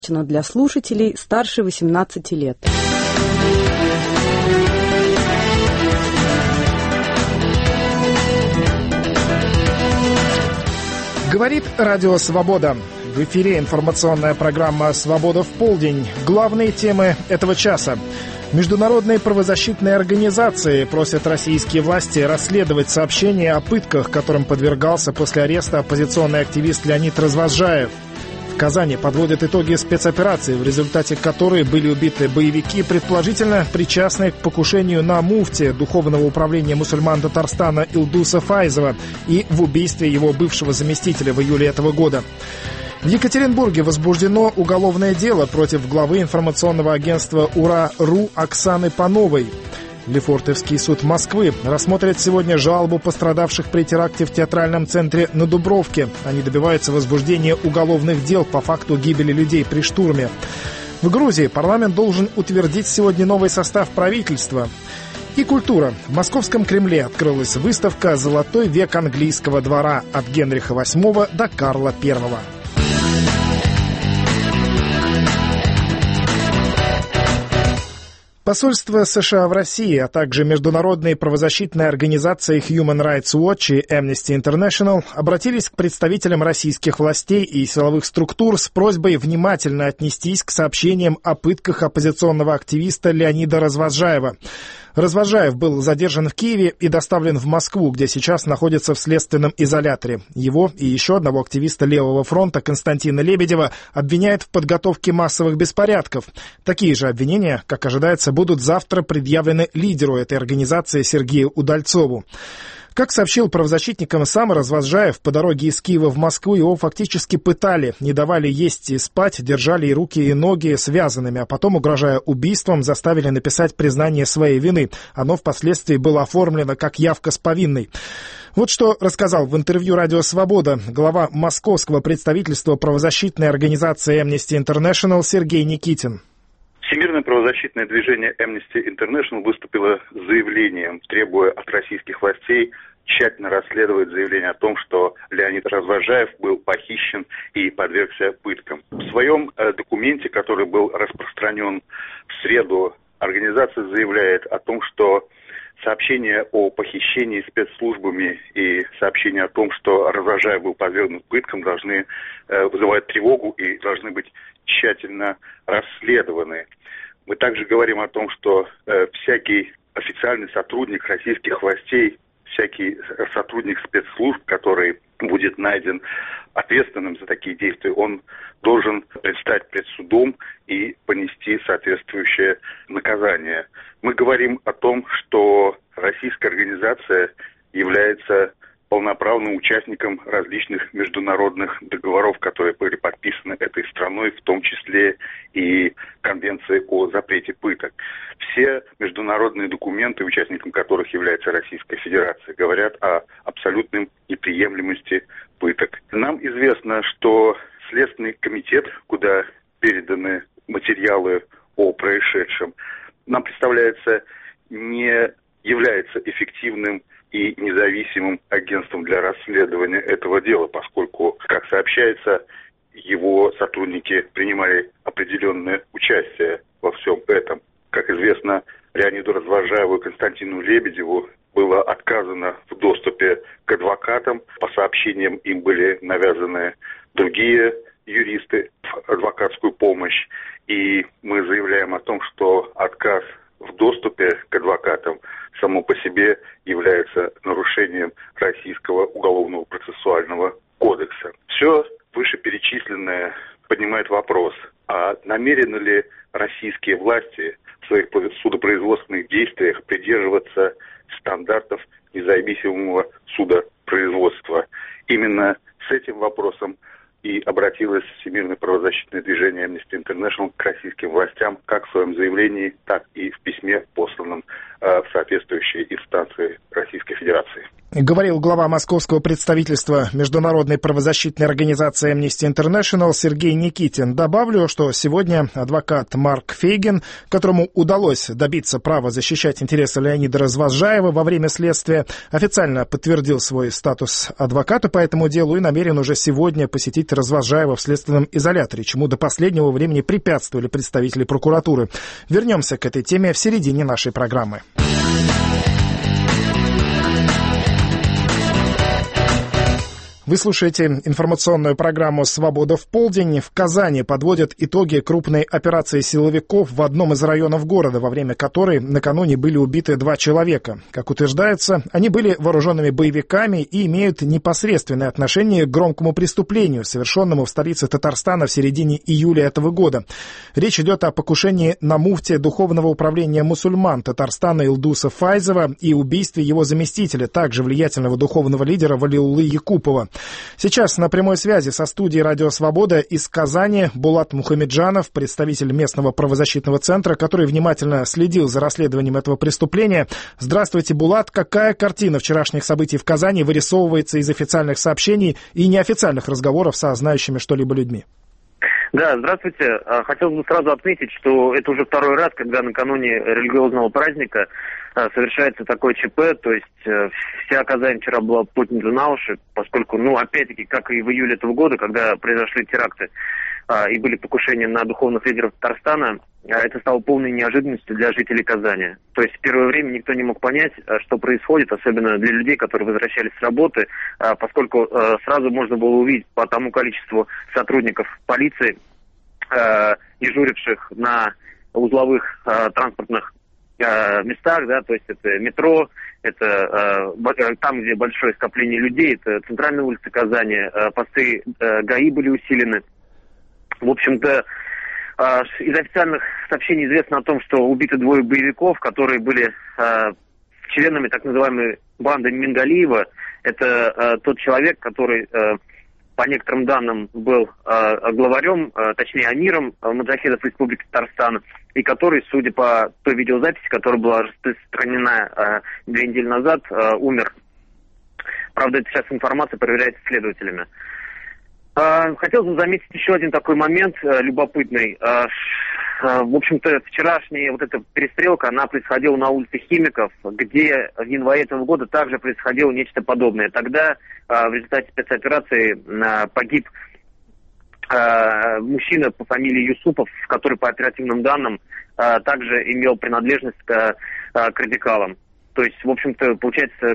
Для слушателей старше 18 лет. Говорит Радио Свобода. В эфире информационная программа «Свобода в полдень». Главные темы этого часа. Международные правозащитные организации просят российские власти расследовать сообщения о пытках, которым подвергался после ареста оппозиционный активист Леонид Развозжаев. В Казани подводят итоги спецоперации, в результате которой были убиты боевики, предположительно причастные к покушению на муфти Духовного управления мусульман Татарстана Илдуса Файзова и в убийстве его бывшего заместителя в июле этого года. В Екатеринбурге возбуждено уголовное дело против главы информационного агентства «Ура.ру» Оксаны Пановой. Лефортовский суд Москвы рассмотрит сегодня жалобу пострадавших при теракте в театральном центре на Дубровке. Они добиваются возбуждения уголовных дел по факту гибели людей при штурме. В Грузии парламент должен утвердить сегодня новый состав правительства. И культура. В Московском Кремле открылась выставка «Золотой век английского двора» от Генриха VIII до Карла I. Посольство США в России, а также международные правозащитные организации Human Rights Watch и Amnesty International обратились к представителям российских властей и силовых структур с просьбой внимательно отнестись к сообщениям о пытках оппозиционного активиста Леонида Развозжаева. Развозжаев был задержан в Киеве и доставлен в Москву, где сейчас находится в следственном изоляторе. Его и еще одного активиста Левого фронта Константина Лебедева обвиняют в подготовке массовых беспорядков. Такие же обвинения, как ожидается, будут завтра предъявлены лидеру этой организации Сергею Удальцову. Как сообщил правозащитникам сам Развозжаев, по дороге из Киева в Москву его фактически пытали, не давали есть и спать, держали и руки, и ноги связанными, а потом, угрожая убийством, заставили написать признание своей вины. Оно впоследствии было оформлено как явка с повинной. Вот что рассказал в интервью «Радио Свобода» глава московского представительства правозащитной организации Amnesty International Сергей Никитин. Всемирное правозащитное движение Amnesty International выступило с заявлением, требуя от российских властей тщательно расследовать заявление о том, что Леонид Развозжаев был похищен и подвергся пыткам. В своем документе, который был распространен в среду, организация заявляет о том, что сообщения о похищении спецслужбами и сообщения о том, что Развозжаев был подвергнут пыткам, должны вызывать тревогу и должны быть тщательно расследованы. Мы также говорим о том, что всякий официальный сотрудник российских властей, всякий сотрудник спецслужб, который будет найден ответственным за такие действия, он должен предстать пред судом и понести соответствующее наказание. Мы говорим о том, что российская организация является полноправным участником различных международных договоров, которые были подписаны этой страной, в том числе и Конвенции о запрете пыток. Все международные документы, участником которых является Российская Федерация, говорят о абсолютной неприемлемости пыток. Нам известно, что Следственный комитет, куда переданы материалы о происшедшем, нам представляется, не является эффективным и независимым агентством для расследования этого дела, поскольку, как сообщается, его сотрудники принимали определенное участие во всем этом. Как известно, Леониду Развозжаеву и Константину Лебедеву было отказано в доступе к адвокатам. По сообщениям им были навязаны другие юристы в адвокатскую помощь. И мы заявляем о том, что отказ в доступе к адвокатам само по себе является нарушением Российского уголовного процессуального кодекса. Все вышеперечисленное поднимает вопрос, а намерены ли российские власти в своих судопроизводственных действиях придерживаться стандартов независимого судопроизводства. Именно с этим вопросом и обратилось Всемирное правозащитное движение Amnesty International к российским властям как в своем заявлении, так и в письме, посланном в соответствующие инстанции Российской Федерации. Говорил глава московского представительства Международной правозащитной организации Amnesty International Сергей Никитин. Добавлю, что сегодня адвокат Марк Фейгин, которому удалось добиться права защищать интересы Леонида Развозжаева во время следствия, официально подтвердил свой статус адвоката по этому делу и намерен уже сегодня посетить Развозжаева в следственном изоляторе, чему до последнего времени препятствовали представители прокуратуры. Вернемся к этой теме в середине нашей программы. Вы слушаете информационную программу «Свобода в полдень». В Казани подводят итоги крупной операции силовиков в одном из районов города, во время которой накануне были убиты 2 человека. Как утверждается, они были вооруженными боевиками и имеют непосредственное отношение к громкому преступлению, совершенному в столице Татарстана в середине июля этого года. Речь идет о покушении на муфтия Духовного управления мусульман Татарстана Илдуса Файзова и убийстве его заместителя, также влиятельного духовного лидера Валиуллы Якупова. Сейчас на прямой связи со студией «Радио Свобода» из Казани Булат Мухамеджанов, представитель местного правозащитного центра, который внимательно следил за расследованием этого преступления. Здравствуйте, Булат. Какая картина вчерашних событий в Казани вырисовывается из официальных сообщений и неофициальных разговоров со знающими что-либо людьми? Да, здравствуйте. Хотел бы сразу отметить, что это уже второй раз, когда накануне религиозного праздника совершается такое ЧП, то есть вся Казань вчера была поднята на уши, поскольку, опять-таки, как и в июле этого года, когда произошли теракты и были покушения на духовных лидеров Татарстана, это стало полной неожиданностью для жителей Казани. То есть в первое время никто не мог понять, что происходит, особенно для людей, которые возвращались с работы, поскольку сразу можно было увидеть по тому количеству сотрудников полиции, дежуривших на узловых транспортных местах, да, то есть это метро, это там, где большое скопление людей, это центральная улица Казани, посты ГАИ были усилены. В общем-то, из официальных сообщений известно о том, что убиты 2 боевиков, которые были членами так называемой банды Мингалиева. Это тот человек, который, по некоторым данным, был главарем, точнее амиром маджахедов Республики Татарстан, и который, судя по той видеозаписи, которая была распространена 2 недели назад, умер. Правда, эта сейчас информация проверяется следователями. Хотел бы заметить еще один такой момент любопытный. В общем-то, вчерашняя вот эта перестрелка, она происходила на улице Химиков, где в январе этого года также происходило нечто подобное. Тогда в результате спецоперации погиб мужчина по фамилии Юсупов, который по оперативным данным также имел принадлежность к радикалам. То есть, в общем-то, получается,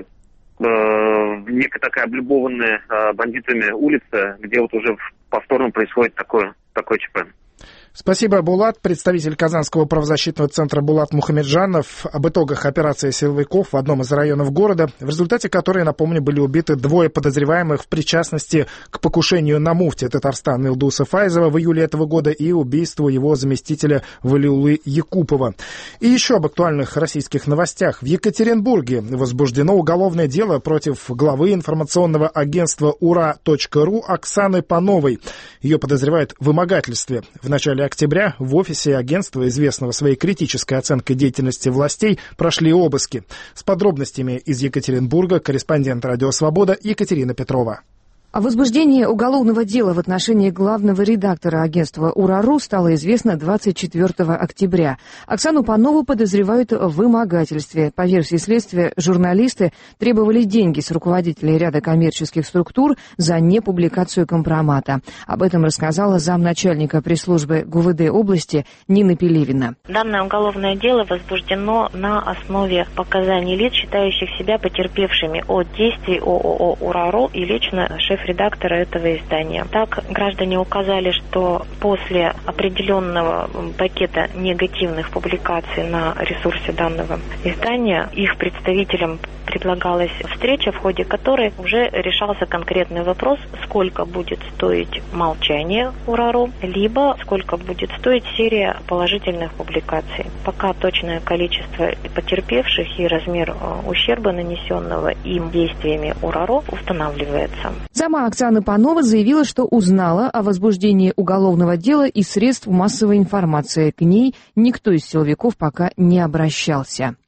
некая такая облюбованная бандитами улица, где вот уже повторно происходит такое ЧП. Спасибо, Булат. Представитель Казанского правозащитного центра Булат Мухамеджанов об итогах операции силовиков в одном из районов города, в результате которой, напомню, были убиты 2 подозреваемых в причастности к покушению на муфтия Татарстана Илдуса Файзова в июле этого года и убийству его заместителя Валиуллы Якупова. И еще об актуальных российских новостях. В Екатеринбурге возбуждено уголовное дело против главы информационного агентства Ура.ру Оксаны Пановой. Ее подозревают в вымогательстве. В начале октября в офисе агентства, известного своей критической оценкой деятельности властей, прошли обыски. С подробностями из Екатеринбурга корреспондент «Радио Свобода» Екатерина Петрова. О возбуждении уголовного дела в отношении главного редактора агентства «Ура.ру» стало известно 24 октября. Оксану Панову подозревают в вымогательстве. По версии следствия, журналисты требовали деньги с руководителей ряда коммерческих структур за непубликацию компромата. Об этом рассказала замначальника пресс-службы ГУВД области Нина Пелевина. Данное уголовное дело возбуждено на основе показаний лиц, считающих себя потерпевшими от действий ООО «Ура.ру» и лично шеф-редактора этого издания. Так, граждане указали, что после определенного пакета негативных публикаций на ресурсе данного издания их представителям предлагалась встреча, в ходе которой уже решался конкретный вопрос, сколько будет стоить молчание Ура.ру, либо сколько будет стоить серия положительных публикаций. Пока точное количество потерпевших и размер ущерба, нанесенного им действиями Ура.ру, устанавливается. Сама Оксана Панова заявила, что узнала о возбуждении уголовного дела из средств массовой информации. К ней никто из силовиков пока не обращался.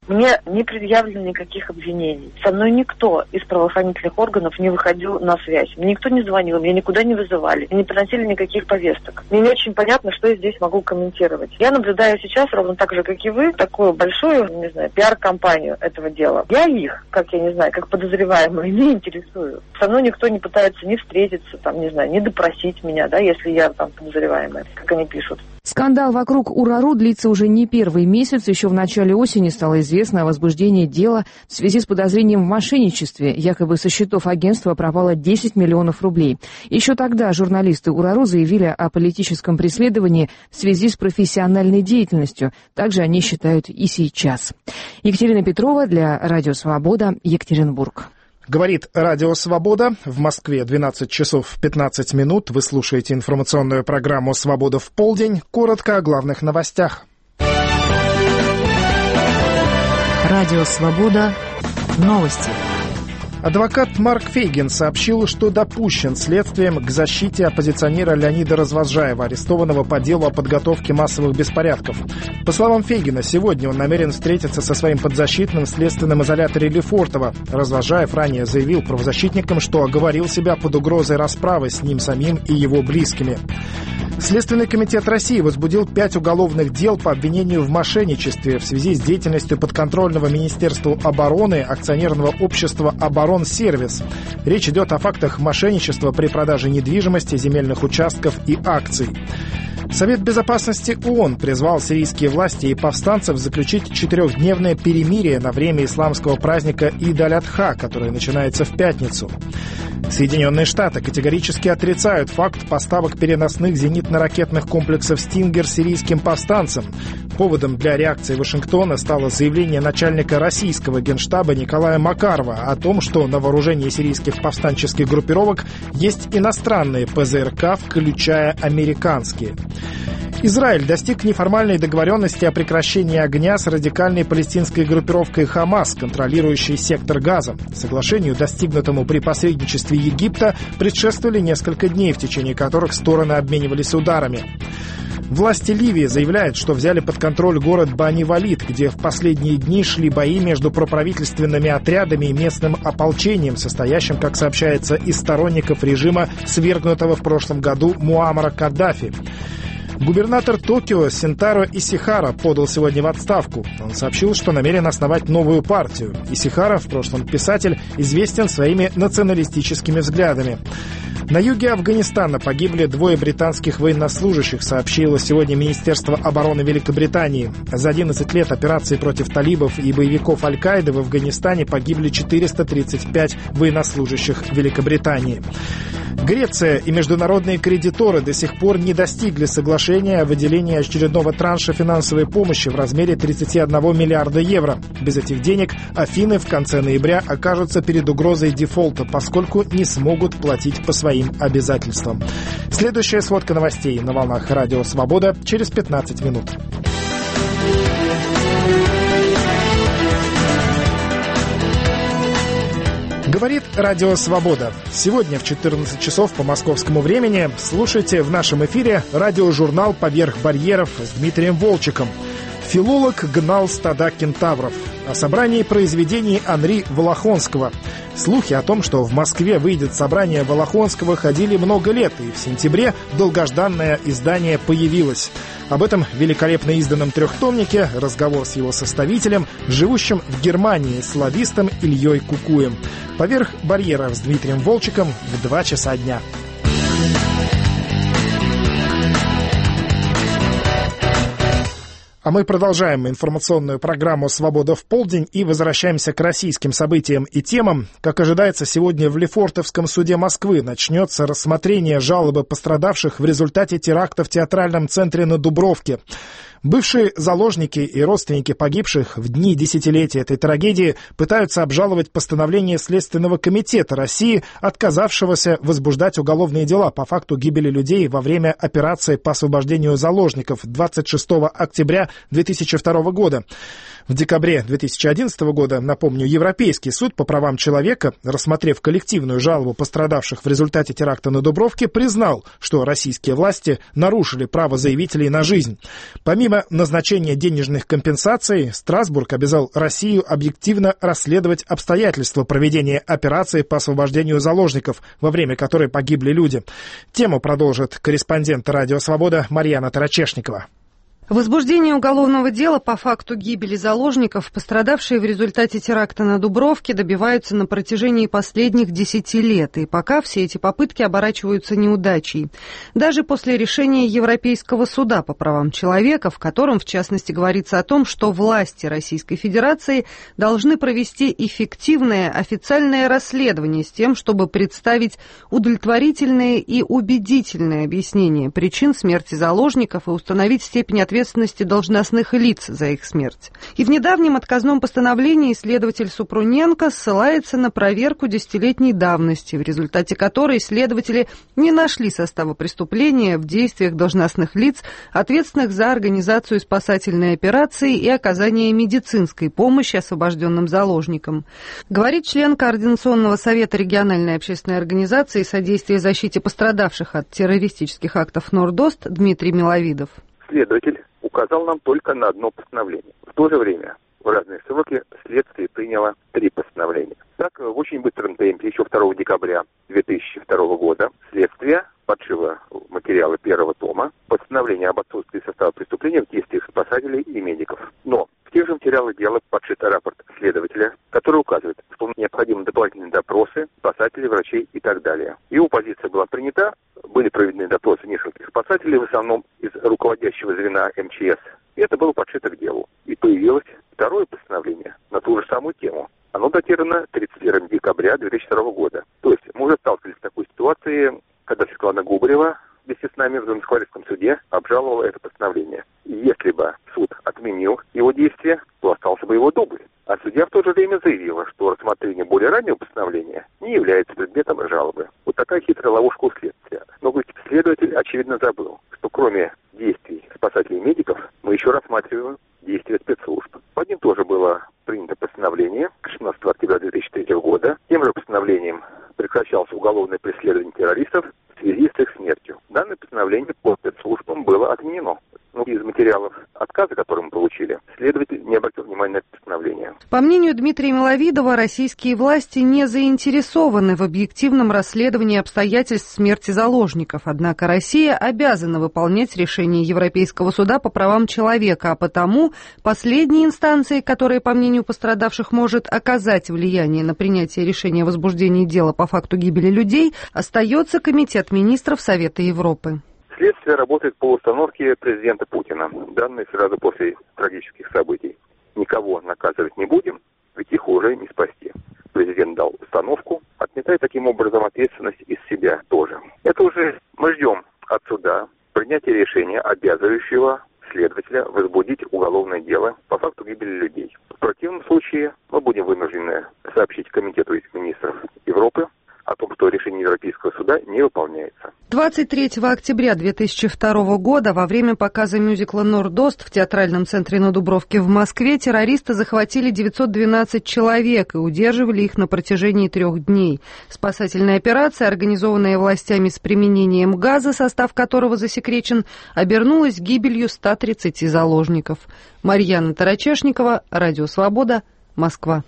Мне не предъявлено никаких обвинений. Со мной никто из правоохранительных органов не выходил на связь. Мне никто не звонил, меня никуда не вызывали, не приносили никаких повесток. Мне не очень понятно, что я здесь могу комментировать. Я наблюдаю сейчас, ровно так же, как и вы, такую большую, не знаю, пиар-компанию этого дела. Я их, как подозреваемые, не интересую. Со мной никто не пытается ни встретиться, не допросить меня, если я подозреваемая, как они пишут. Скандал вокруг УрАРУ длится уже не первый месяц. Еще в начале осени стало известно о возбуждении дела в связи с подозрением в мошенничестве. Якобы со счетов агентства пропало 10 миллионов рублей. Еще тогда журналисты УрАРУ заявили о политическом преследовании в связи с профессиональной деятельностью. Также они считают и сейчас. Екатерина Петрова для Радио Свобода, Екатеринбург. Говорит Радио Свобода. В Москве 12 часов 15 минут. Вы слушаете информационную программу «Свобода в полдень». Коротко о главных новостях. Радио Свобода. Новости. Адвокат Марк Фейгин сообщил, что допущен следствием к защите оппозиционера Леонида Развозжаева, арестованного по делу о подготовке массовых беспорядков. По словам Фейгина, сегодня он намерен встретиться со своим подзащитным в следственном изоляторе Лефортово. Развозжаев ранее заявил правозащитникам, что оговорил себя под угрозой расправы с ним самим и его близкими. Следственный комитет России возбудил 5 уголовных дел по обвинению в мошенничестве в связи с деятельностью подконтрольного Министерству обороны акционерного общества «Оборонсервис». Речь идет о фактах мошенничества при продаже недвижимости, земельных участков и акций. Совет безопасности ООН призвал сирийские власти и повстанцев заключить 4-дневное перемирие на время исламского праздника Ид-аль-Адха, который начинается в пятницу. Соединенные Штаты категорически отрицают факт поставок переносных зенитно-ракетных комплексов «Стингер» сирийским повстанцам. Поводом для реакции Вашингтона стало заявление начальника российского генштаба Николая Макарова о том, что на вооружении сирийских повстанческих группировок есть иностранные ПЗРК, включая американские. Израиль достиг неформальной договоренности о прекращении огня с радикальной палестинской группировкой «Хамас», контролирующей сектор Газа. Соглашению, достигнутому при посредничестве Египта, предшествовали несколько дней, в течение которых стороны обменивались ударами. Власти Ливии заявляют, что взяли под контроль город Бани-Валид, где в последние дни шли бои между проправительственными отрядами и местным ополчением, состоящим, как сообщается, из сторонников режима, свергнутого в прошлом году Муаммара Каддафи. Губернатор Токио Синтаро Исихара подал сегодня в отставку. Он сообщил, что намерен основать новую партию. Исихара, в прошлом писатель, известен своими националистическими взглядами. На юге Афганистана погибли 2 британских военнослужащих, сообщило сегодня Министерство обороны Великобритании. За 11 лет операций против талибов и боевиков Аль-Каиды в Афганистане погибли 435 военнослужащих Великобритании. Греция и международные кредиторы до сих пор не достигли соглашения о выделении очередного транша финансовой помощи в размере 31 миллиарда евро. Без этих денег Афины в конце ноября окажутся перед угрозой дефолта, поскольку не смогут платить по своим обязательствам. Следующая сводка новостей на волнах Радио Свобода через 15 минут. Говорит Радио Свобода. Сегодня в 14 часов по московскому времени слушайте в нашем эфире радиожурнал «Поверх барьеров» с Дмитрием Волчеком. Филолог гнал стада кентавров. О собрании произведений Анри Волохонского. Слухи о том, что в Москве выйдет собрание Волохонского, ходили много лет, и в сентябре долгожданное издание появилось. Об этом великолепно изданном трехтомнике разговор с его составителем, живущим в Германии славистом Ильей Кукуем. «Поверх барьеров» с Дмитрием Волчеком в 2 часа дня. А мы продолжаем информационную программу «Свобода в полдень» и возвращаемся к российским событиям и темам. Как ожидается, сегодня в Лефортовском суде Москвы начнется рассмотрение жалобы пострадавших в результате теракта в театральном центре на Дубровке. Бывшие заложники и родственники погибших в дни десятилетия этой трагедии пытаются обжаловать постановление Следственного комитета России, отказавшегося возбуждать уголовные дела по факту гибели людей во время операции по освобождению заложников 26 октября 2002 года. В декабре 2011 года, напомню, Европейский суд по правам человека, рассмотрев коллективную жалобу пострадавших в результате теракта на Дубровке, признал, что российские власти нарушили право заявителей на жизнь. Помимо Помимо назначения денежных компенсаций, Страсбург обязал Россию объективно расследовать обстоятельства проведения операции по освобождению заложников, во время которой погибли люди. Тему продолжит корреспондент «Радио Свобода» Марьяна Тарачешникова. Возбуждение уголовного дела по факту гибели заложников, пострадавшие в результате теракта на Дубровке, добиваются на протяжении последних 10 лет, и пока все эти попытки оборачиваются неудачей. Даже после решения Европейского суда по правам человека, в котором, в частности, говорится о том, что власти Российской Федерации должны провести эффективное официальное расследование с тем, чтобы представить удовлетворительное и убедительное объяснение причин смерти заложников и установить степень ответственности должностных лиц за их смерть. И в недавнем отказном постановлении следователь Супруненко ссылается на проверку десятилетней давности, в результате которой следователи не нашли состава преступления в действиях должностных лиц, ответственных за организацию спасательной операции и оказание медицинской помощи освобожденным заложникам. Говорит член Координационного совета региональной общественной организации содействия защите пострадавших от террористических актов «Нордост» Дмитрий Миловидов. Следователь указал нам только на одно постановление. В то же время в разные сроки следствие приняло 3 постановления. Так, в очень быстром темпе, еще 2 декабря 2002 года, следствие подшило материалы 1-го тома, постановление об отсутствии состава преступления в действиях спасателей и медиков. Но в тех же материалах дела подшит рапорт следователя, который указывает, что необходимы дополнительные допросы спасателей, врачей и так далее. Его позиция была принята, были проведены допросы нескольких спасателей, в основном из руководящего звена МЧС. И это было подшито к делу. И появилось 2-е постановление на ту же самую тему. Оно датировано 31 декабря 2002 года. То есть мы уже сталкивались с такой ситуацией, когда Светлана Губарева вместе с нами в Замоскворецком суде обжаловала это постановление. И если бы суд отменил его действие, то остался бы его дубль. А судья в то же время заявила, что рассмотрение более раннего постановления не является предметом жалобы. Вот такая хитрая ловушка у следствия. Но следователь, очевидно, забыл, что кроме действий спасателей и медиков, мы еще рассматриваем действия спецслужб. По ним тоже было принято постановление 16 октября 2003 года. Тем же постановлением прекращалось уголовное преследование террористов в связи с их смертью. Данное постановление по спецслужбам было отменено. Но из материалов отказа, которые мы получили, следователь не обратил внимания на это постановление. По мнению Дмитрия Миловидова, российские власти не заинтересованы в объективном расследовании обстоятельств смерти заложников. Однако Россия обязана выполнять решение Европейского суда по правам человека, а потому последней инстанцией, которая, по мнению пострадавших, может оказать влияние на принятие решения о возбуждении дела по факту гибели людей, остается Комитет министров Совета Европы. Следствие работает по установке президента Путина, данной сразу после трагических событий. Никого наказывать не будем, ведь их уже не спасти. Президент дал установку, отметая таким образом ответственность из себя тоже. Это уже мы ждем от суда принятия решения, обязывающего следователя возбудить уголовное дело по факту гибели людей. В противном случае мы будем вынуждены сообщить Комитету министров Европы о том, что решение Европейского суда не выполняется. 23 октября 2002 года во время показа мюзикла «Нордост» в театральном центре на Дубровке в Москве террористы захватили 912 человек и удерживали их на протяжении 3 дней. Спасательная операция, организованная властями с применением газа, состав которого засекречен, обернулась гибелью 130 заложников. Марьяна Тарачешникова, Радио Свобода, Москва.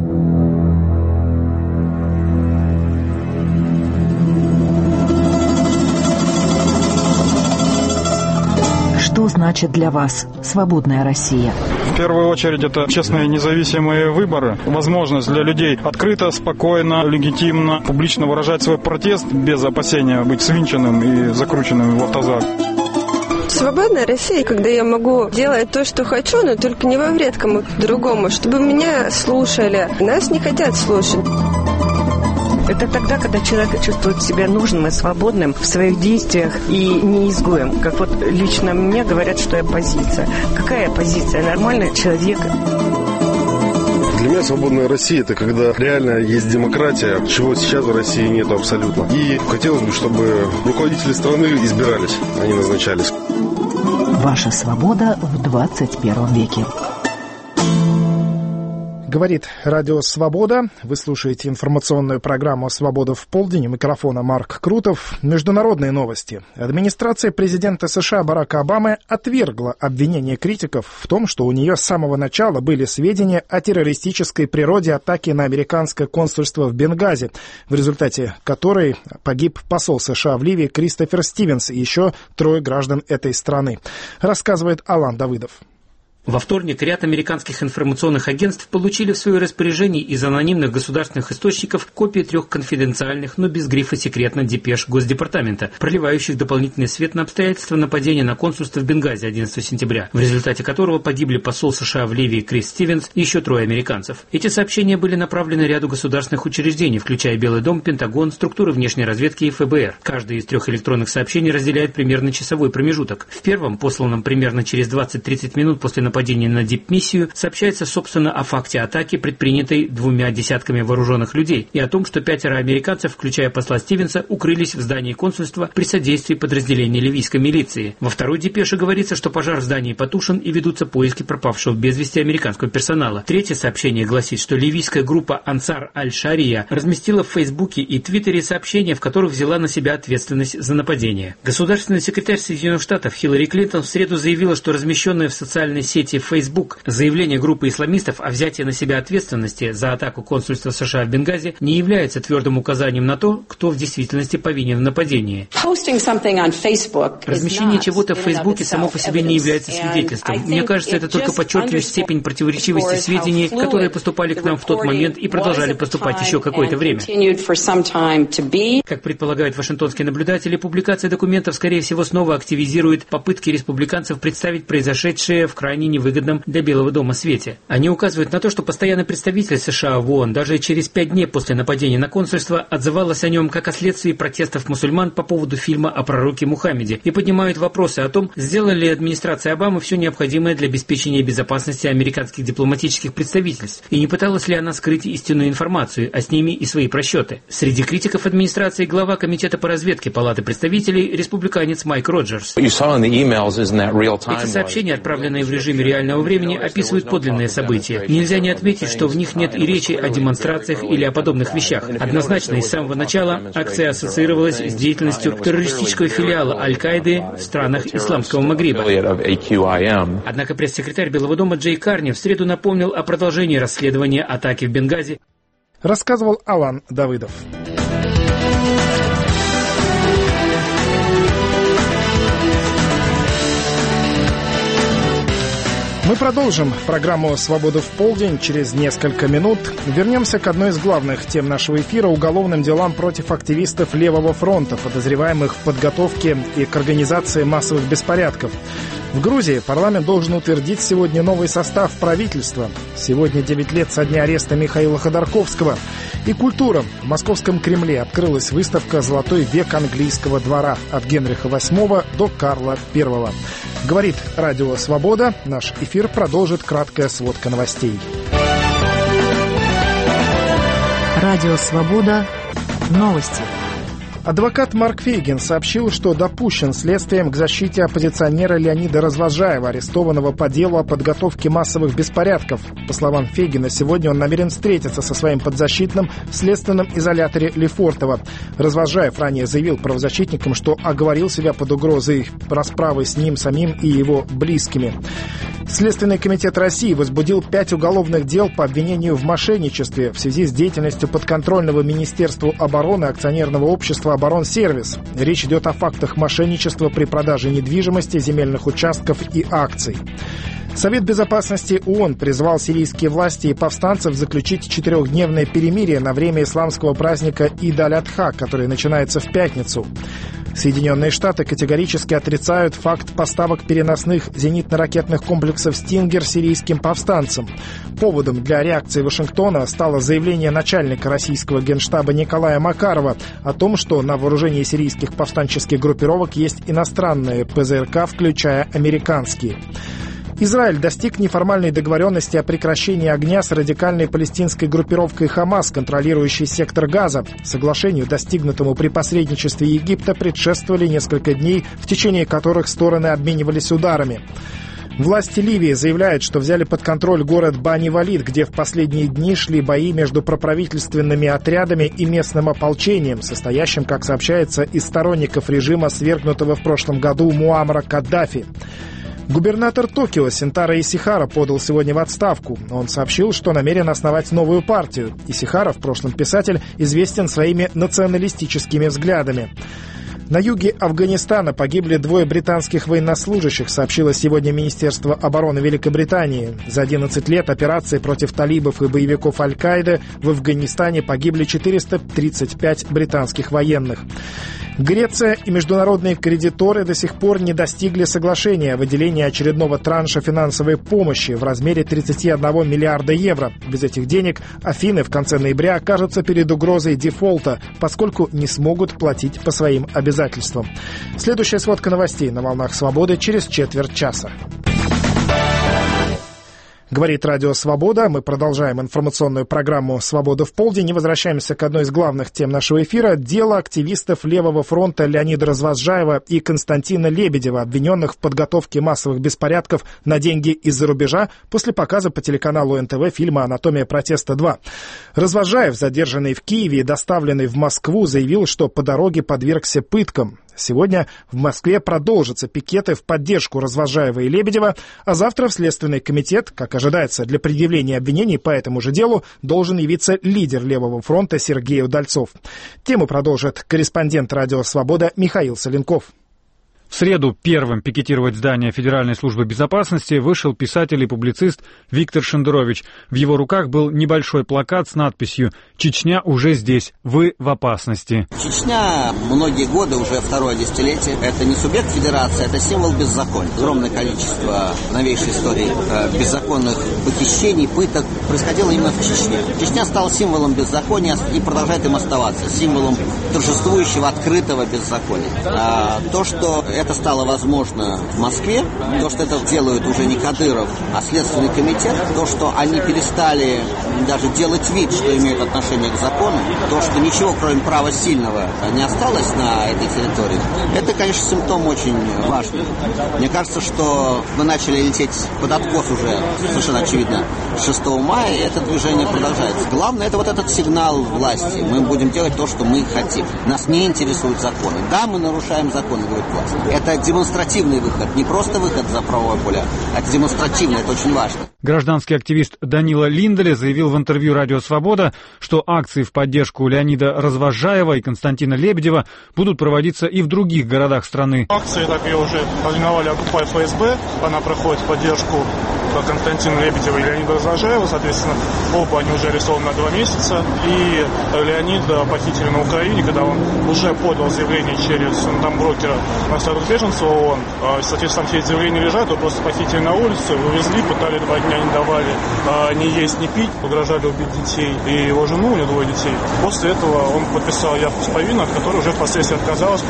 Что значит для вас свободная Россия? В первую очередь это честные независимые выборы, возможность для людей открыто, спокойно, легитимно, публично выражать свой протест без опасения быть свинченным и закрученным в автозак. Свободная Россия, когда я могу делать то, что хочу, но только не во вред кому-то другому, чтобы меня слушали. Нас не хотят слушать. Это тогда, когда человек чувствует себя нужным и свободным в своих действиях и не изгоем. Как вот лично мне говорят, что я оппозиция. Какая оппозиция? Нормальный человек. Для меня свободная Россия – это когда реально есть демократия, чего сейчас в России нет абсолютно. И хотелось бы, чтобы руководители страны избирались, а не назначались. Ваша свобода в 21 веке. Говорит Радио Свобода. Вы слушаете информационную программу «Свобода в полдень». У микрофона Марк Крутов. Международные новости. Администрация президента США Барака Обамы отвергла обвинения критиков в том, что у нее с самого начала были сведения о террористической природе атаки на американское консульство в Бенгази, в результате которой погиб посол США в Ливии Кристофер Стивенс и еще 3 граждан этой страны. Рассказывает Алан Давыдов. Во вторник ряд американских информационных агентств получили в свое распоряжение из анонимных государственных источников копии 3 конфиденциальных, но без грифа «секретно» депеш Госдепартамента, проливающих дополнительный свет на обстоятельства нападения на консульство в Бенгази 11 сентября, в результате которого погибли посол США в Ливии Крис Стивенс и еще 3 американцев. Эти сообщения были направлены ряду государственных учреждений, включая Белый дом, Пентагон, структуры внешней разведки и ФБР. Каждый из 3 электронных сообщений разделяет примерно часовой промежуток. В первом, посланном примерно через 20-30 минут после нападения на дипмиссию, сообщается, собственно, о факте атаки, предпринятой 2 десятками вооруженных людей, и о том, что 5 американцев, включая посла Стивенса, укрылись в здании консульства при содействии подразделений ливийской милиции. Во второй депеше говорится, что пожар в здании потушен и ведутся поиски пропавшего без вести американского персонала. Третье сообщение гласит, что ливийская группа Ансар Аль-Шария разместила в Фейсбуке и Твиттере сообщения, в которых взяла на себя ответственность за нападение. Государственный секретарь Соединенных Штатов Хиллари Клинтон в среду заявила, что размещенное в социальной сети Facebook заявление группы исламистов о взятии на себя ответственности за атаку консульства США в Бенгази не является твердым указанием на то, кто в действительности повинен в нападении. Размещение чего-то в Фейсбуке само по себе не является свидетельством. Мне кажется, это только подчеркивает степень противоречивости сведений, которые поступали к нам в тот момент и продолжали поступать еще какое-то время. Как предполагают вашингтонские наблюдатели, публикация документов, скорее всего, снова активизирует попытки республиканцев представить произошедшее в крайне невыгодном для Белого дома свете. Они указывают на то, что постоянный представитель США в ООН даже через 5 дней после нападения на консульство отзывалась о нем как о следствии протестов мусульман по поводу фильма о пророке Мухаммеде и поднимают вопросы о том, сделала ли администрация Обамы все необходимое для обеспечения безопасности американских дипломатических представительств и не пыталась ли она скрыть истинную информацию, а с ними и свои просчеты. Среди критиков администрации глава комитета по разведке Палаты представителей республиканец Майк Роджерс. Эти сообщения, отправленные в режиме реального времени, описывают подлинные события. Нельзя не отметить, что в них нет и речи о демонстрациях или о подобных вещах. Однозначно, с самого начала акция ассоциировалась с деятельностью террористического филиала Аль-Каиды в странах исламского Магриба. Однако пресс-секретарь Белого дома Джей Карни в среду напомнил о продолжении расследования атаки в Бенгази. Рассказывал Алан Давыдов. Мы продолжим программу «Свобода в полдень» через несколько минут. Вернемся к одной из главных тем нашего эфира – уголовным делам против активистов Левого фронта, подозреваемых в подготовке и к организации массовых беспорядков. В Грузии парламент должен утвердить сегодня новый состав правительства. Сегодня 9 лет со дня ареста Михаила Ходорковского. И культура. В Московском Кремле открылась выставка «Золотой век английского двора» от Генриха VIII до Карла I. Говорит Радио Свобода. Наш эфир продолжит краткая сводка новостей. Радио Свобода. Новости. Адвокат Марк Фейгин сообщил, что допущен следствием к защите оппозиционера Леонида Развозжаева, арестованного по делу о подготовке массовых беспорядков. По словам Фейгина, сегодня он намерен встретиться со своим подзащитным в следственном изоляторе Лефортово. Развозжаев ранее заявил правозащитникам, что оговорил себя под угрозой расправы с ним самим и его близкими. Следственный комитет России возбудил 5 уголовных дел по обвинению в мошенничестве в связи с деятельностью подконтрольного Министерству обороны акционерного общества «Оборонсервис». Речь идет о фактах мошенничества при продаже недвижимости, земельных участков и акций. Совет безопасности ООН призвал сирийские власти и повстанцев заключить 4-дневное перемирие на время исламского праздника Ид-аль-Адха, который начинается в пятницу. Соединенные Штаты категорически отрицают факт поставок переносных зенитно-ракетных комплексов «Стингер» сирийским повстанцам. Поводом для реакции Вашингтона стало заявление начальника российского генштаба Николая Макарова о том, что на вооружении сирийских повстанческих группировок есть иностранные ПЗРК, включая американские. Израиль достиг неформальной договоренности о прекращении огня с радикальной палестинской группировкой «Хамас», контролирующей сектор Газа. Соглашению, достигнутому при посредничестве Египта, предшествовали несколько дней, в течение которых стороны обменивались ударами. Власти Ливии заявляют, что взяли под контроль город Бани-Валид, где в последние дни шли бои между проправительственными отрядами и местным ополчением, состоящим, как сообщается, из сторонников режима, свергнутого в прошлом году Муаммара Каддафи. Губернатор Токио Синтаро Исихара подал сегодня в отставку. Он сообщил, что намерен основать новую партию. Исихара, в прошлом писатель, известен своими националистическими взглядами. На юге Афганистана погибли 2 британских военнослужащих, сообщило сегодня Министерство обороны Великобритании. За 11 лет операции против талибов и боевиков Аль-Каиды в Афганистане погибли 435 британских военных. Греция и международные кредиторы до сих пор не достигли соглашения о выделении очередного транша финансовой помощи в размере 31 миллиарда евро. Без этих денег Афины в конце ноября окажутся перед угрозой дефолта, поскольку не смогут платить по своим обязательствам. Следующая сводка новостей на «Волнах Свободы» через четверть часа. Говорит Радио Свобода. Мы продолжаем информационную программу «Свобода в полдень» и возвращаемся к одной из главных тем нашего эфира. Дело активистов Левого фронта Леонида Развозжаева и Константина Лебедева, обвиненных в подготовке массовых беспорядков на деньги из-за рубежа после показа по телеканалу НТВ фильма «Анатомия протеста 2». Развозжаев, задержанный в Киеве и доставленный в Москву, заявил, что по дороге подвергся пыткам. Сегодня в Москве продолжатся пикеты в поддержку Развозжаева и Лебедева, а завтра в Следственный комитет, как ожидается, для предъявления обвинений по этому же делу должен явиться лидер Левого фронта Сергей Удальцов. Тему продолжит корреспондент Радио Свобода Михаил Соленков. В среду первым пикетировать здание Федеральной службы безопасности вышел писатель и публицист Виктор Шендерович. В его руках был небольшой плакат с надписью «Чечня уже здесь, вы в опасности». Чечня многие годы, уже второе десятилетие, это не субъект федерации, это символ беззакония. Огромное количество в новейшей истории беззаконных похищений, пыток происходило именно в Чечне. Чечня стала символом беззакония и продолжает им оставаться, символом торжествующего открытого беззакония. То, что это стало возможно в Москве, то, что это делают уже не Кадыров, а Следственный комитет, то, что они перестали даже делать вид, что имеют отношение к закону, то, что ничего, кроме права сильного, не осталось на этой территории, это, конечно, симптом очень важный. Мне кажется, что мы начали лететь под откос уже, совершенно очевидно, 6 мая, и это движение продолжается. Главное, это вот этот сигнал власти. Мы будем делать то, что мы хотим. Нас не интересуют законы. Да, мы нарушаем законы, говорит власть. Это демонстративный выход, не просто выход за правовое поле, а это демонстративный, это очень важно. Гражданский активист Данила Линделе заявил в интервью «Радио Свобода», что акции в поддержку Леонида Развозжаева и Константина Лебедева будут проводиться и в других городах страны. Акции, так ее уже организовали «Окупай ФСБ», она проходит в поддержку Константина Лебедева и Леонида Развозжаева, соответственно, оба они уже арестованы на 2 месяца, и Леонида похитили на Украине, когда он уже подал заявление через там брокера на статус беженца ООН, соответственно, там все эти заявления лежат, его просто похитили на улице, вывезли, пытали 2 дня, не давали ни есть, ни пить, угрожали убить детей и его жену, у него 2 детей. После этого он подписал явку с повинной, от которой уже впоследствии отказался,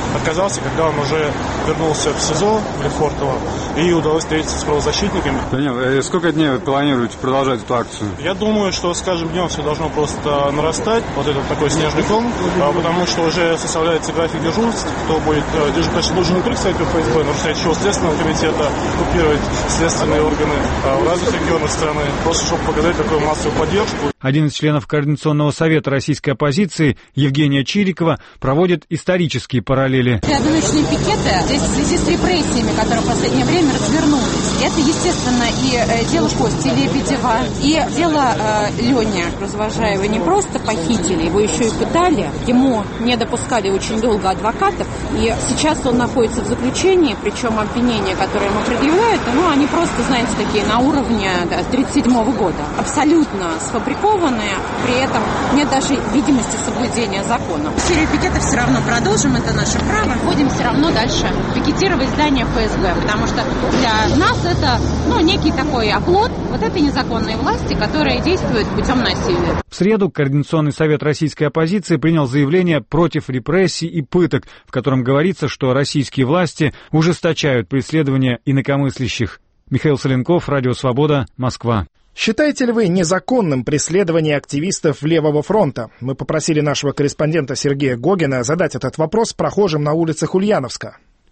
когда он уже вернулся в СИЗО в Лефортово, и удалось встретиться с правозащитниками. Сколько дней вы планируете продолжать эту акцию? Я думаю, что с каждым днем все должно просто нарастать, вот этот такой снежный ком, потому что уже составляется график дежурств, кто будет дежурить, точно должен не только кстати, ФСБ, но кстати, еще Следственного комитета купировать следственные органы в разных регионах страны, просто чтобы показать такую массовую поддержку. Один из членов Координационного совета российской оппозиции, Евгения Чирикова, проводит исторические параллели. Одиночные пикеты здесь в связи с репрессиями, которые в последнее время развернулись. Это, естественно, и дело Кости Лебедева, и дело Лени Развозжаева. Не просто похитили, его еще и пытали. Ему не допускали очень долго адвокатов, и сейчас он находится в заключении, причем обвинения, которые ему предъявляют, они просто, знаете, такие на уровне 1937 года. Абсолютно сфабрикованные, при этом нет даже видимости соблюдения закона. Серию пикетов все равно продолжим, это наше право. Будем все равно дальше пикетировать здание ФСБ, потому что для нас это некий такой оплот вот этой незаконной власти, которая действует путем насилия. В среду Координационный совет российской оппозиции принял заявление против репрессий и пыток, в котором говорится, что российские власти ужесточают преследование инакомыслящих. Михаил Соленков, Радио Свобода, Москва. Считаете ли вы незаконным преследование активистов Левого фронта? Мы попросили нашего корреспондента Сергея Гогина задать этот вопрос прохожим на улицах Ульяновска.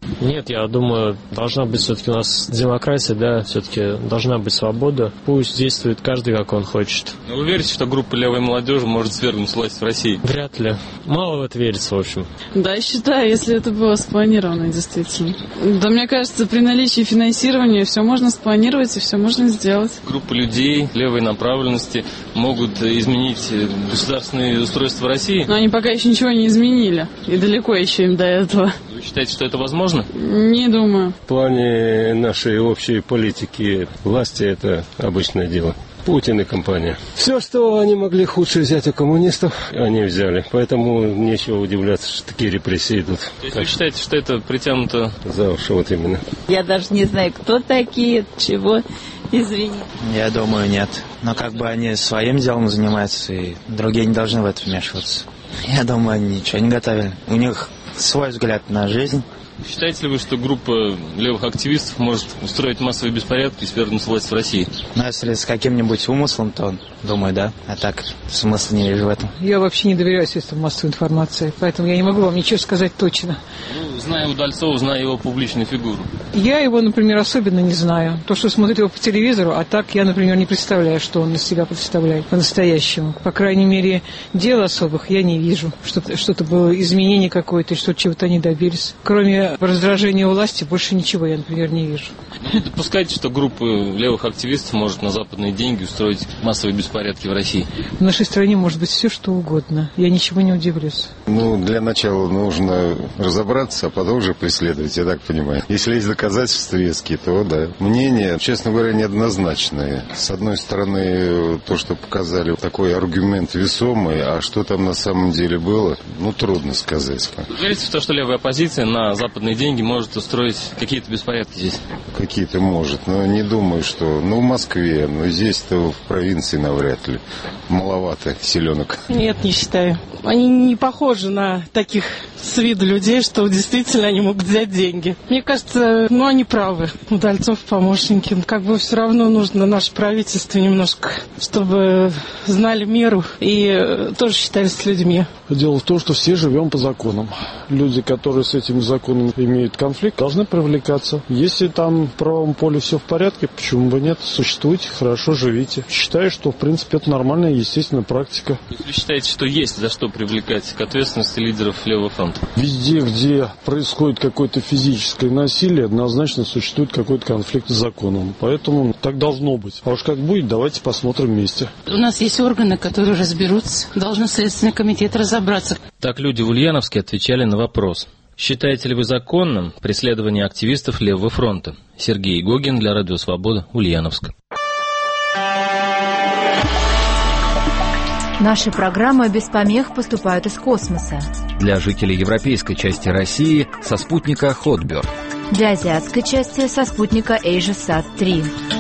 Нет, я думаю, должна быть все-таки у нас демократия, да, все-таки должна быть свобода. Пусть действует каждый, как он хочет. Но вы верите, что группа левой молодежи может свергнуть власть в России? Вряд ли. Мало в это верится, в общем. Да, я считаю, если это было спланировано, действительно. Да, мне кажется, при наличии финансирования все можно спланировать и все можно сделать. Группа людей левой направленности могут изменить государственные устройства России? Но они пока еще ничего не изменили. И далеко еще им до этого. Вы считаете, что это возможно? Не думаю. В плане нашей общей политики власти это обычное дело. Путин и компания. Все, что они могли худшее взять у коммунистов, они взяли. Поэтому нечего удивляться, что такие репрессии идут. То есть вы считаете, что это притянуто за уши, вот именно? Я даже не знаю, кто такие, чего, извини. Я думаю, нет. Но как бы они своим делом занимаются, и другие не должны в это вмешиваться. Я думаю, они ничего не готовили. У них свой взгляд на жизнь. Считаете ли вы, что группа левых активистов может устроить массовые беспорядки и свергнуть власть в России? Ну, если с каким-нибудь умыслом, то, думаю, да. А так, смысла не вижу в этом. Я вообще не доверяю средствам массовой информации, поэтому я не могу вам ничего сказать точно. Ну, зная Удальцова, зная его публичную фигуру. Я его, например, особенно не знаю. То, что смотрю его по телевизору, а так я, например, не представляю, что он из себя представляет по-настоящему. По крайней мере, дел особых я не вижу. Что-то было изменение какое-то, что чего-то они добились. Кроме раздражения власти, больше ничего я, например, не вижу. Вы допускаете, что группа левых активистов может на западные деньги устроить массовые беспорядки в России? В нашей стране может быть все, что угодно. Я ничего не удивлюсь. Ну, для начала нужно разобраться, а потом уже преследовать, я так понимаю. Если есть доказательства веские, то да. Мнения, честно говоря, неоднозначные. С одной стороны, то, что показали, такой аргумент весомый, а что там на самом деле было, ну, трудно сказать. Вы верите в то, что левая оппозиция на западные деньги может устроить какие-то беспорядки здесь? Какие-то может, но не думаю, что... Ну, в Москве, но здесь-то в провинции навряд ли. Маловато селенок. Нет, не считаю. Они не похожи на таких с виду людей, что действительно они могут взять деньги. Мне кажется, они правы. Удальцов помощники. Как бы все равно нужно наше правительство немножко, чтобы знали меру и тоже считались людьми. Дело в том, что все живем по законам. Люди, которые с этим законом имеют конфликт, должны привлекаться. Если там в правом поле все в порядке, почему бы нет? Существуйте, хорошо живите. Считаю, что в принципе это нормальная, естественная практика. То есть вы считаете, что есть за что привлекать к ответственности лидеров Левого фронта? Везде, где происходит какое-то физическое насилие, однозначно существует какой-то конфликт с законом. Поэтому так должно быть. А уж как будет, давайте посмотрим вместе. У нас есть органы, которые разберутся. Должен Следственный комитет разобраться. Так люди в Ульяновске отвечали на вопрос. Считаете ли вы законным преследование активистов Левого фронта? Сергей Гогин для Радио Свобода, Ульяновск. Наши программы без помех поступают из космоса. Для жителей европейской части России со спутника Hotbird. Для азиатской части со спутника AsiaSat-3.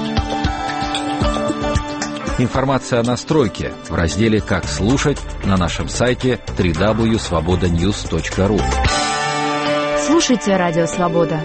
Информация о настройке в разделе «Как слушать» на нашем сайте www.svobodanews.ru. Слушайте Радио Свобода.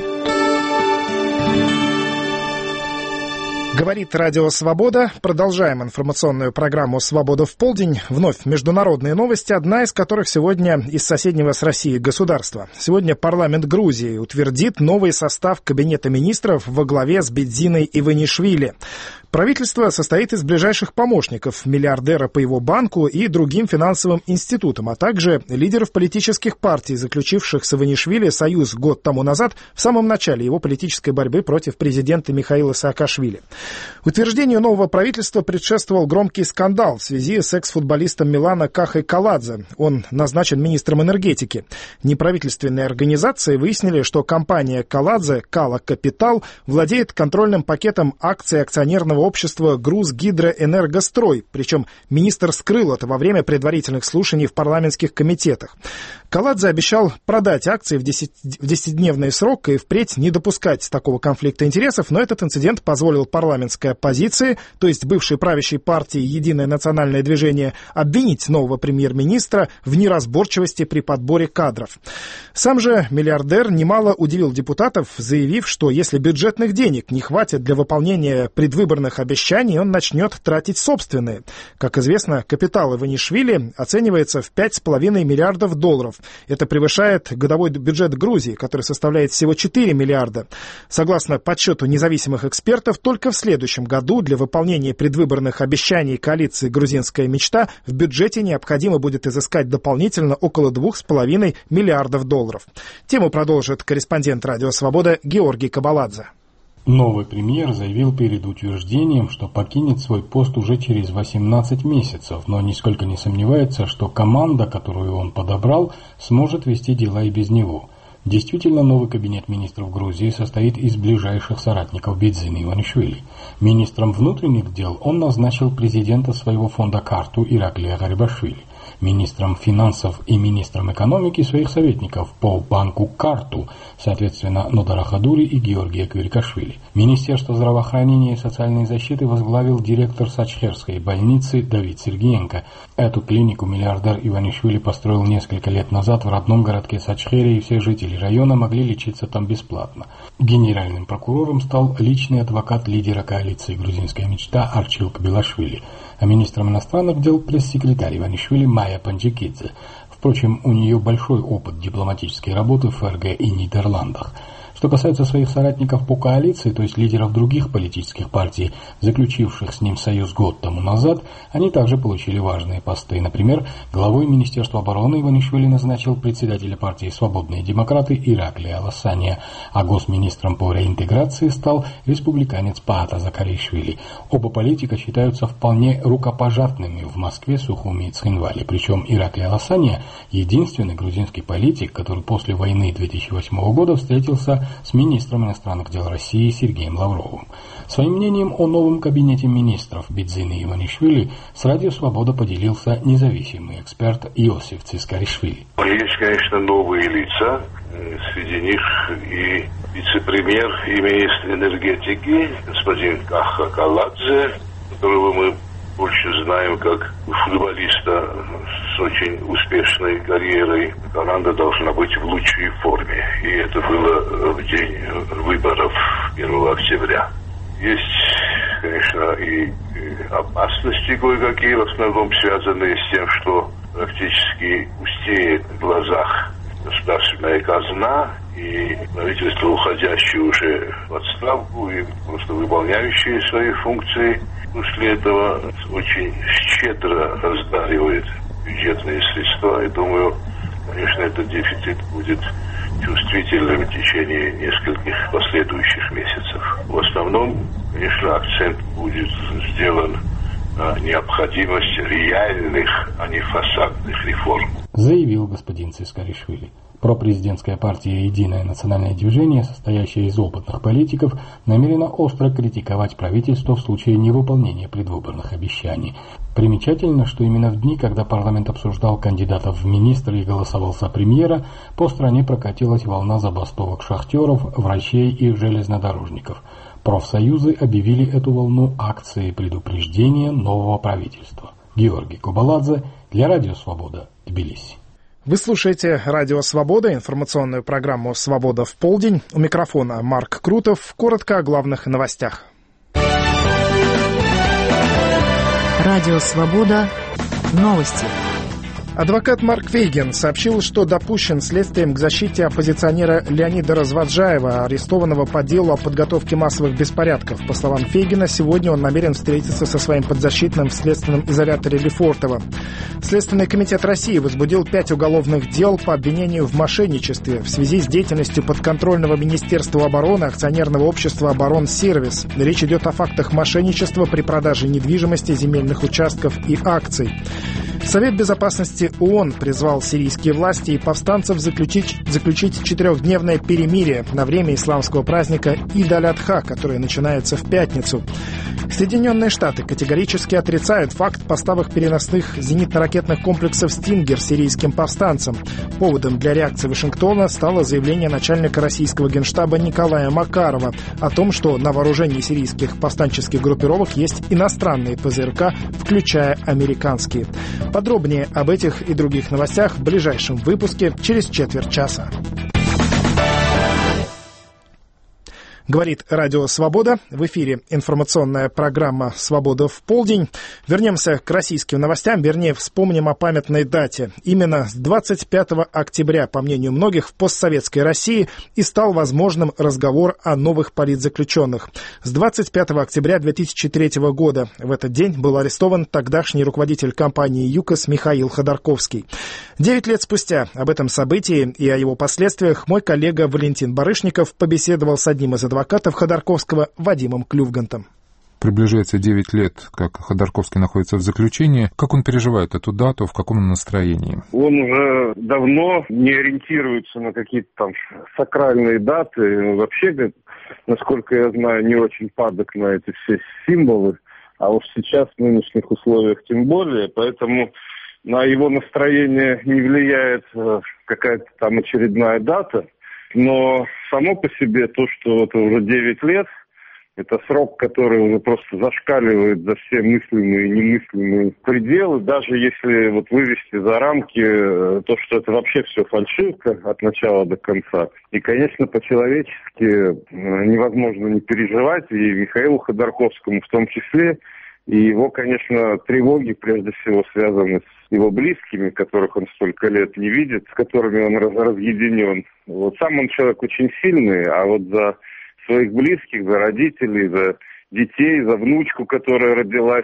Говорит Радио Свобода. Продолжаем информационную программу «Свобода в полдень». Вновь международные новости, одна из которых сегодня из соседнего с Россией государства. Сегодня парламент Грузии утвердит новый состав Кабинета министров во главе с Бедзиной Иванишвили. Правительство состоит из ближайших помощников миллиардера по его банку и другим финансовым институтам, а также лидеров политических партий, заключивших с Иванишвили союз год тому назад, в самом начале его политической борьбы против президента Михаила Саакашвили. Утверждению нового правительства предшествовал громкий скандал в связи с экс-футболистом Милана Кахой Каладзе. Он назначен министром энергетики. Неправительственные организации выяснили, что компания Каладзе «Кала Капитал» владеет контрольным пакетом акций акционерного общества «Грузгидроэнергострой». Причем министр скрыл это во время предварительных слушаний в парламентских комитетах. Каладзе обещал продать акции в 10-дневный срок и впредь не допускать такого конфликта интересов, но этот инцидент позволил парламентской оппозиции, то есть бывшей правящей партии «Единое национальное движение», обвинить нового премьер-министра в неразборчивости при подборе кадров. Сам же миллиардер немало удивил депутатов, заявив, что если бюджетных денег не хватит для выполнения предвыборных предвыборных обещаний, он начнет тратить собственные. Как известно, капитал Иванишвили оценивается в $5,5 миллиардов. Это превышает годовой бюджет Грузии, который составляет всего 4 миллиарда. Согласно подсчету независимых экспертов, только в следующем году для выполнения предвыборных обещаний коалиции «Грузинская мечта» в бюджете необходимо будет изыскать дополнительно около $2,5 миллиардов. Тему продолжит корреспондент «Радио Свобода» Георгий Кабаладзе. Новый премьер заявил перед утверждением, что покинет свой пост уже через 18 месяцев, но нисколько не сомневается, что команда, которую он подобрал, сможет вести дела и без него. Действительно, новый кабинет министров Грузии состоит из ближайших соратников Бидзины Иванишвили. Министром внутренних дел он назначил президента своего фонда «Карту» Ираклия Гарибашвили. Министром финансов и министром экономики своих советников по банку «Карту», соответственно, Нодара Хадури и Георгия Квирикашвили. Министерство здравоохранения и социальной защиты возглавил директор Сачхерской больницы Давид Сергеенко. Эту клинику миллиардер Иванишвили построил несколько лет назад в родном городке Сачхере, и все жители района могли лечиться там бесплатно. Генеральным прокурором стал личный адвокат лидера коалиции «Грузинская мечта» Арчилк Белашвили, а министром иностранных дел пресс-секретарь Иванишвили Майя Панчикидзе. Впрочем, у нее большой опыт дипломатической работы в ФРГ и Нидерландах. Что касается своих соратников по коалиции, то есть лидеров других политических партий, заключивших с ним союз год тому назад, они также получили важные посты. Например, главой Министерства обороны Иванишвили назначил председателя партии «Свободные демократы» Ираклия Аласания, а госминистром по реинтеграции стал республиканец Паата Закаришвили. Оба политика считаются вполне рукопожатными в Москве, Сухуми и Цхинвале. Причем Ираклий Аласания – единственный грузинский политик, который после войны 2008 года встретился с министром иностранных дел России Сергеем Лавровым. Своим мнением о новом кабинете министров Бидзины Иванишвили с «Радио Свобода» поделился независимый эксперт Иосиф Цискаришвили. Есть, конечно, новые лица. Среди них и вице-премьер и министр энергетики господин Каха Каладзе, которого мы больше знаем как футболиста с очень успешной карьерой. Команда должна быть в лучшей форме. И это было в день выборов 1 октября. Есть, конечно, и опасности кое-какие, в основном связанные с тем, что практически пустеет в глазах государственная казна, и правительство, уходящее уже в отставку и просто выполняющее свои функции, после этого очень щедро раздаривает бюджетные средства. И думаю, конечно, этот дефицит будет чувствительным в течение нескольких последующих месяцев. В основном, конечно, акцент будет сделан на необходимость реальных, а не фасадных реформ, заявил господин Цискаришвили. Пропрезидентская партия «Единое национальное движение», состоящая из опытных политиков, намерена остро критиковать правительство в случае невыполнения предвыборных обещаний. Примечательно, что именно в дни, когда парламент обсуждал кандидатов в министры и голосовал за премьера, по стране прокатилась волна забастовок шахтеров, врачей и железнодорожников. Профсоюзы объявили эту волну акцией предупреждения нового правительства. Георгий Кабаладзе для «Радио Свобода», Тбилиси. Вы слушаете «Радио Свобода», информационную программу «Свобода в полдень». У микрофона Марк Крутов. Коротко о главных новостях. «Радио Свобода». Новости. Адвокат Марк Фейгин сообщил, что допущен следствием к защите оппозиционера Леонида Разваджаева, арестованного по делу о подготовке массовых беспорядков. По словам Фейгина, сегодня он намерен встретиться со своим подзащитным в следственном изоляторе Лефортово. Следственный комитет России возбудил 5 уголовных дел по обвинению в мошенничестве в связи с деятельностью подконтрольного Министерства обороны акционерного общества «Оборонсервис». Речь идет о фактах мошенничества при продаже недвижимости, земельных участков и акций. Совет Безопасности ООН призвал сирийские власти и повстанцев заключить 4-дневное перемирие на время исламского праздника Ид-аль-Адха, который начинается в пятницу. Соединенные Штаты категорически отрицают факт поставок переносных зенитно-ракетных комплексов «Стингер» сирийским повстанцам. Поводом для реакции Вашингтона стало заявление начальника российского генштаба Николая Макарова о том, что на вооружении сирийских повстанческих группировок есть иностранные ПЗРК, включая американские. Подробнее об этих и других новостях в ближайшем выпуске через четверть часа. Говорит Радио Свобода. В эфире информационная программа «Свобода в полдень». Вернемся к российским новостям, вернее, вспомним о памятной дате. Именно с 25 октября, по мнению многих, в постсоветской России и стал возможным разговор о новых политзаключенных. С 25 октября 2003 года в этот день был арестован тогдашний руководитель компании «ЮКОС» Михаил Ходорковский. 9 лет спустя об этом событии и о его последствиях мой коллега Валентин Барышников побеседовал с одним из адвокатов Ходорковского Вадимом Клювгантом. Приближается 9 лет, как Ходорковский находится в заключении. Как он переживает эту дату, в каком он настроении? Он уже давно не ориентируется на какие-то там сакральные даты. Вообще, насколько я знаю, не очень падок на эти все символы. А уж сейчас в нынешних условиях тем более. Поэтому на его настроение не влияет какая-то там очередная дата. Но само по себе то, что это уже 9 лет, это срок, который уже просто зашкаливает за все мыслимые и немыслимые пределы. Даже если вот вывести за рамки то, что это вообще все фальшивка от начала до конца. И, конечно, по-человечески невозможно не переживать, и Михаилу Ходорковскому в том числе. И его, конечно, тревоги прежде всего связаны с его близкими, которых он столько лет не видит, с которыми он разъединен. Вот сам он человек очень сильный, а вот за своих близких, за родителей, за детей, за внучку, которая родилась,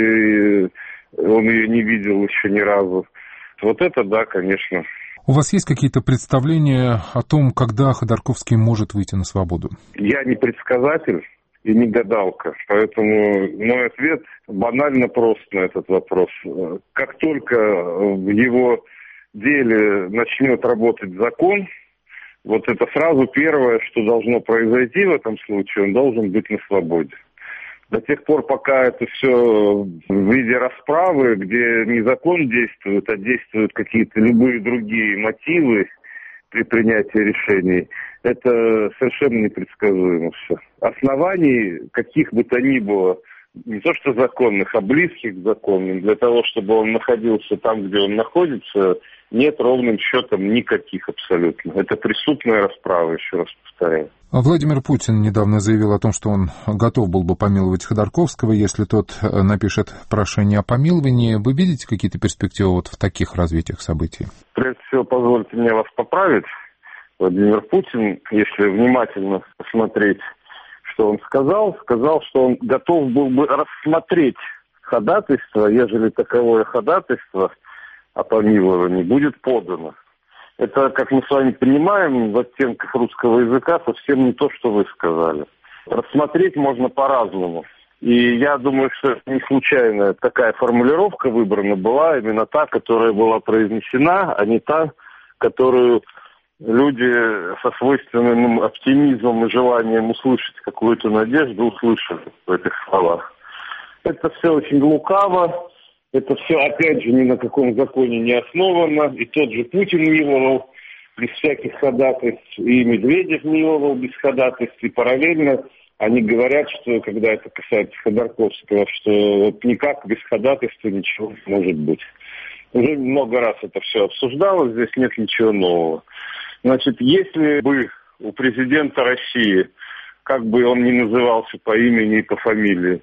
и он ее не видел еще ни разу. Вот это да, конечно. У вас есть какие-то представления о том, когда Ходорковский может выйти на свободу? Я не предсказатель и не гадалка, поэтому мой ответ банально прост на этот вопрос. Как только в его деле начнет работать закон, вот это сразу первое, что должно произойти в этом случае, он должен быть на свободе. До тех пор, пока это все в виде расправы, где не закон действует, а действуют какие-то любые другие мотивы при принятии решений, это совершенно непредсказуемо все. Оснований каких бы то ни было, не то что законных, а близких к законным, для того, чтобы он находился там, где он находится, нет ровным счетом никаких абсолютно. Это преступная расправа, еще раз повторяю. Владимир Путин недавно заявил о том, что он готов был бы помиловать Ходорковского, если тот напишет прошение о помиловании. Вы видите какие-то перспективы вот в таких развитиях событий? Прежде всего, позвольте мне вас поправить. Владимир Путин, если внимательно посмотреть, что он сказал, что он готов был бы рассмотреть ходатайство, ежели таковое ходатайство о помиловании будет подано. Это, как мы с вами понимаем, в оттенках русского языка совсем не то, что вы сказали. Рассмотреть можно по-разному. И я думаю, что не случайно такая формулировка выбрана была, именно та, которая была произнесена, а не та, которую люди со свойственным оптимизмом и желанием услышать какую-то надежду услышали в этих словах. Это все очень лукаво. Это все, опять же, ни на каком законе не основано. И тот же Путин миловал без всяких ходатайств, и Медведев миловал без ходатайств. И параллельно они говорят, что, когда это касается Ходорковского, что вот никак без ходатайства ничего не может быть. Уже много раз это все обсуждалось, здесь нет ничего нового. Значит, если бы у президента России, как бы он ни назывался по имени и по фамилии,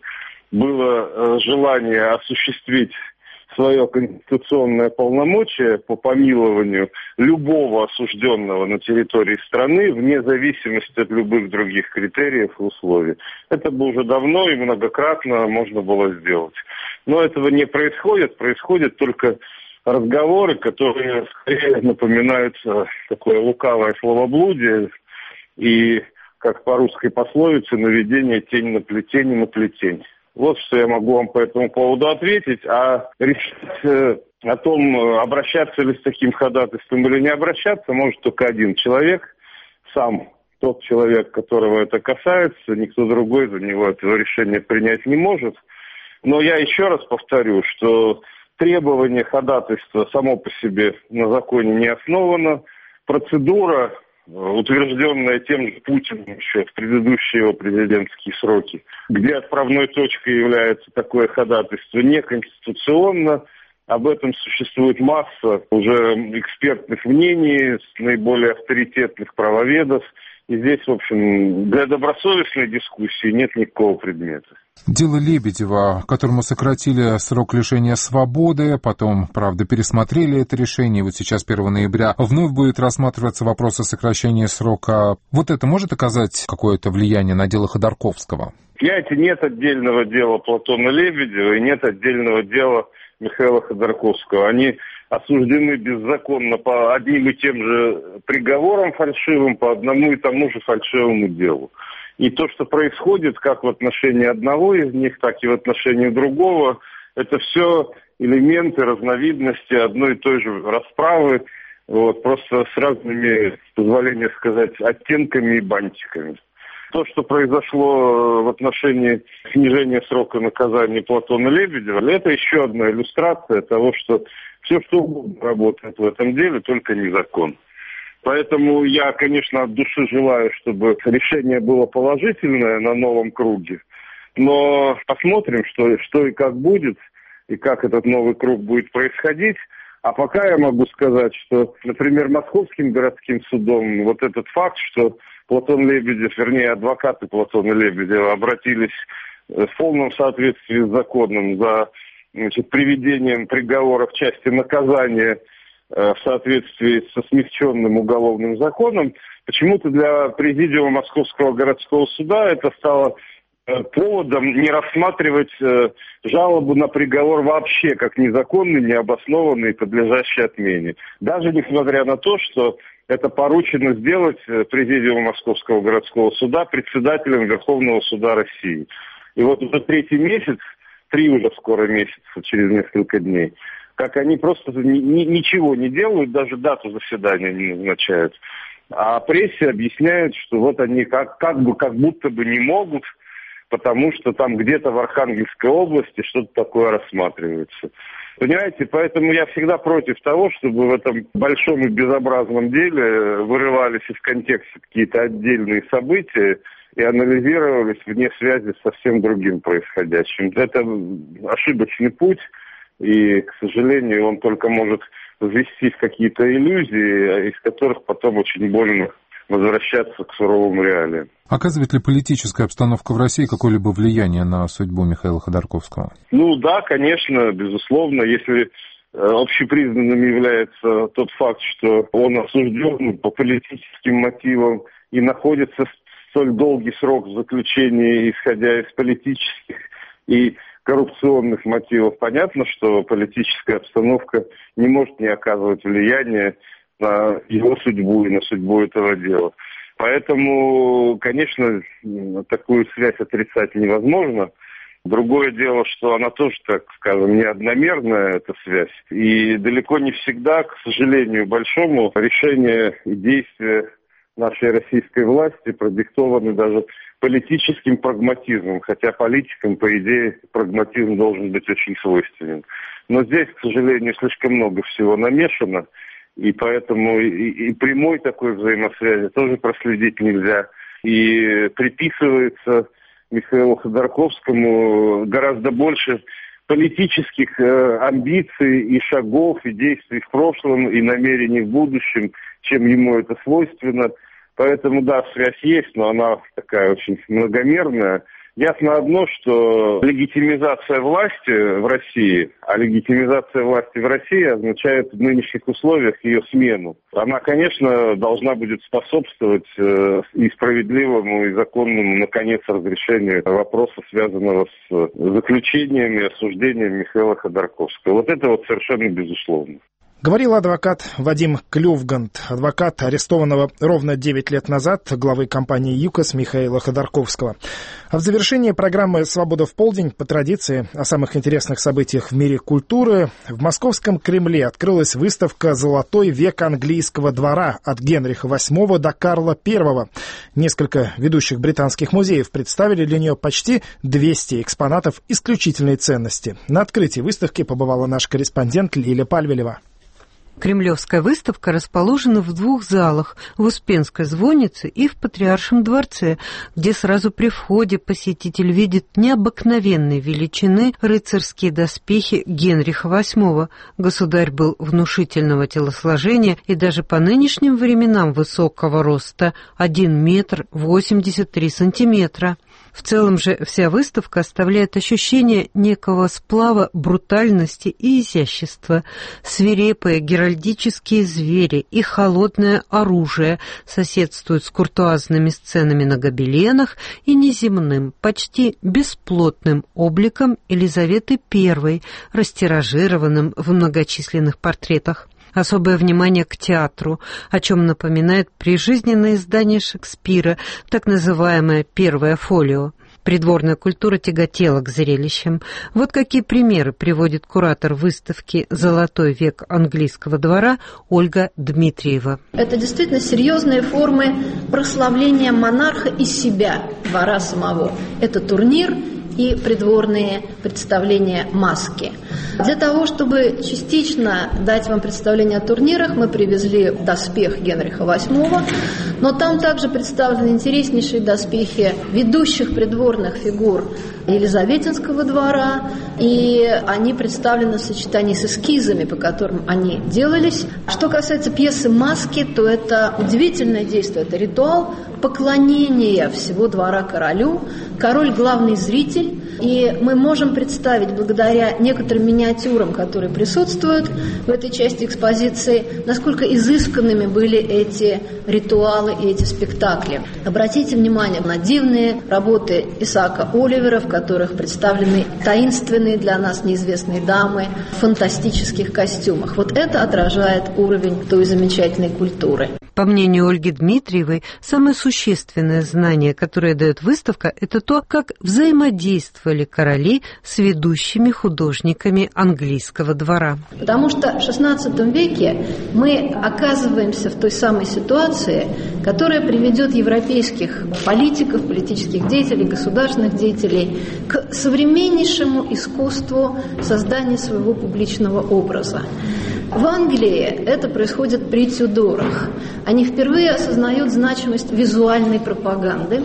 было желание осуществить свое конституционное полномочие по помилованию любого осужденного на территории страны, вне зависимости от любых других критериев и условий. Это бы уже давно и многократно можно было сделать. Но этого не происходит, происходят только разговоры, которые скорее напоминают такое лукавое словоблудие и, как по русской пословице, наведение тень на плетень. Вот что я могу вам по этому поводу ответить. А решить о том, обращаться ли с таким ходатайством или не обращаться, может только один человек, сам тот человек, которого это касается, никто другой за него этого решения принять не может. Но я еще раз повторю, что требование ходатайства само по себе на законе не основано. Процедура, утвержденная тем же Путиным еще в предыдущие его президентские сроки, где отправной точкой является такое ходатайство, неконституционно. Об этом существует масса уже экспертных мнений, наиболее авторитетных правоведов. И здесь, в общем, для добросовестной дискуссии нет никакого предмета. Дело Лебедева, которому сократили срок лишения свободы, потом, правда, пересмотрели это решение, вот сейчас, 1 ноября, вновь будет рассматриваться вопрос о сокращении срока. Вот это может оказать какое-то влияние на дело Ходорковского? Понимаете, нет отдельного дела Платона Лебедева и нет отдельного дела Михаила Ходорковского. Они осуждены беззаконно по одним и тем же приговорам фальшивым, по одному и тому же фальшивому делу. И то, что происходит как в отношении одного из них, так и в отношении другого, это все элементы, разновидности одной и той же расправы, вот, просто с разными, с позволения сказать, оттенками и бантиками. То, что произошло в отношении снижения срока наказания Платона Лебедева, это еще одна иллюстрация того, что все, что угодно работает в этом деле, только не закон. Поэтому я, конечно, от души желаю, чтобы решение было положительное на новом круге. Но посмотрим, что и как будет, и как этот новый круг будет происходить. А пока я могу сказать, что, например, Московским городским судом вот этот факт, что Платон Лебедев, вернее, адвокаты Платона Лебедева обратились в полном соответствии с законом за приведением приговора в части наказания в соответствии со смягченным уголовным законом, почему-то для президиума Московского городского суда это стало поводом не рассматривать жалобу на приговор вообще как незаконный, необоснованный и подлежащий отмене. Даже несмотря на то, что это поручено сделать президиуму Московского городского суда председателем Верховного суда России. И вот уже 3-й месяц, 3 уже скоро месяца, через несколько дней, как они просто ничего не делают, даже дату заседания не назначают. А прессе объясняют, что вот они как будто бы не могут, потому что там где-то в Архангельской области что-то такое рассматривается. Понимаете, поэтому я всегда против того, чтобы в этом большом и безобразном деле вырывались из контекста какие-то отдельные события и анализировались вне связи с совсем другим происходящим. Это ошибочный путь, и, к сожалению, он только может ввести в какие-то иллюзии, из которых потом очень больно возвращаться к суровым реалиям. Оказывает ли политическая обстановка в России какое-либо влияние на судьбу Михаила Ходорковского? Ну да, конечно, безусловно. Если общепризнанным является тот факт, что он осужден по политическим мотивам и находится столь долгий срок в заключении, исходя из политических и коррупционных мотивов, понятно, что политическая обстановка не может не оказывать влияния на его судьбу и на судьбу этого дела. Поэтому, конечно, такую связь отрицать невозможно. Другое дело, что она тоже, так скажем, неодномерная, эта связь. И далеко не всегда, к сожалению большому, решения и действия нашей российской власти продиктованы даже политическим прагматизмом. Хотя политикам, по идее, прагматизм должен быть очень свойственен. Но здесь, к сожалению, слишком много всего намешано. И поэтому и прямой такой взаимосвязи тоже проследить нельзя. И приписывается Михаилу Ходорковскому гораздо больше политических амбиций и шагов, и действий в прошлом, и намерений в будущем, чем ему это свойственно. Поэтому, да, связь есть, но она такая очень многомерная. Ясно одно, что легитимизация власти в России, а легитимизация власти в России означает в нынешних условиях ее смену. Она, конечно, должна будет способствовать и справедливому, и законному, наконец, разрешению вопроса, связанного с заключением и осуждением Михаила Ходорковского. Вот это вот совершенно безусловно. Говорил адвокат Вадим Клювгант, адвокат арестованного ровно 9 лет назад главы компании ЮКОС Михаила Ходорковского. А в завершении программы «Свобода в полдень» по традиции о самых интересных событиях в мире культуры в Московском Кремле открылась выставка «Золотой век английского двора» от Генриха VIII до Карла I. Несколько ведущих британских музеев представили для нее почти 200 экспонатов исключительной ценности. На открытии выставки побывала наш корреспондент Лиля Пальвелева. Кремлевская выставка расположена в 2 залах – в Успенской звоннице и в Патриаршем дворце, где сразу при входе посетитель видит необыкновенной величины рыцарские доспехи Генриха VIII. Государь был внушительного телосложения и даже по нынешним временам высокого роста – 1 метр 83 сантиметра. В целом же вся выставка оставляет ощущение некого сплава брутальности и изящества. Свирепые геральдические звери и холодное оружие соседствуют с куртуазными сценами на гобеленах и неземным, почти бесплотным обликом Елизаветы I, растиражированным в многочисленных портретах. Особое внимание к театру, о чем напоминает прижизненное издание Шекспира, так называемое «Первое фолио». Придворная культура тяготела к зрелищам. Вот какие примеры приводит куратор выставки «Золотой век английского двора» Ольга Дмитриева. Это действительно серьезные формы прославления монарха и себя, двора самого. Это турнир и придворные представления маски. Для того, чтобы частично дать вам представление о турнирах, мы привезли доспех Генриха VIII, но там также представлены интереснейшие доспехи ведущих придворных фигур Елизаветинского двора, и они представлены в сочетании с эскизами, по которым они делались. Что касается пьесы «Маски», то это удивительное действие, это ритуал поклонения всего двора королю. Король – главный зритель, и мы можем представить, благодаря некоторым миниатюрам, которые присутствуют в этой части экспозиции, насколько изысканными были эти ритуалы и эти спектакли. Обратите внимание на дивные работы Исаака Оливера, в которых представлены таинственные для нас неизвестные дамы в фантастических костюмах. Вот это отражает уровень той замечательной культуры. По мнению Ольги Дмитриевой, самое существенное знание, которое дает выставка, это то, как взаимодействовали короли с ведущими художниками английского двора. Потому что в XVI веке мы оказываемся в той самой ситуации, которая приведет европейских политиков, политических деятелей, государственных деятелей к современнейшему искусству создания своего публичного образа. В Англии это происходит при Тюдорах. Они впервые осознают значимость визуальной пропаганды